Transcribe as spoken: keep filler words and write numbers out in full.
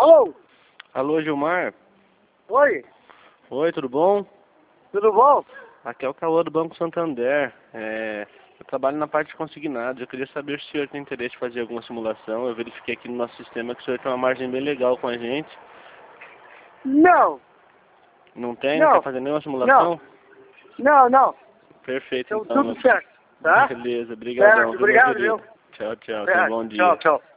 Alô? Alô, Gilmar? Oi? Oi, tudo bom? Tudo bom? Aqui é o Cauã do Banco Santander. É, eu trabalho na parte de consignados. Eu queria saber se o senhor tem interesse em fazer alguma simulação. Eu verifiquei aqui no nosso sistema que o senhor tem uma margem bem legal com a gente. Não. Não tem? Não, Não. quer fazer nenhuma simulação? Não, não. Perfeito, Então, então. tudo certo, tá? Beleza, brigadão. Certo, Viu, meu obrigado, querido? viu? Tchau, tchau. Tenha um Certo. bom dia. Tchau, tchau.